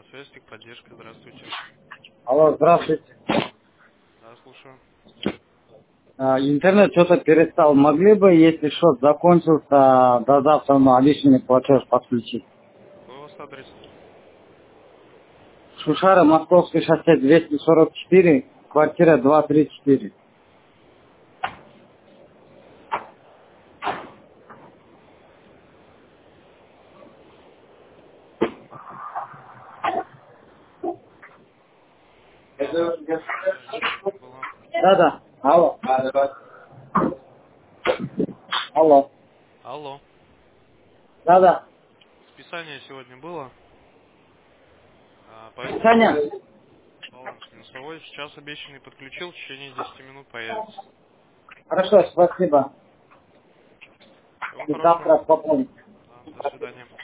связь, техподдержка. Здравствуйте. Алло, здравствуйте. Да, слушаю. Интернет что-то перестал. Могли бы, если счет закончился, до завтра на личный платеж подключить? Какой у вас адрес? Шушара, Московский шоссе 244, квартира 234. Алло. Списание сегодня было. Да-да. Алло. Алло. Алло. Да-да. Списание сегодня было. По этому счету Саня. баланс минусовой. Сейчас обещанный подключил. В течение 10 минут появится. Хорошо, спасибо. Всего И хорошего. завтра пополню. Да, до свидания.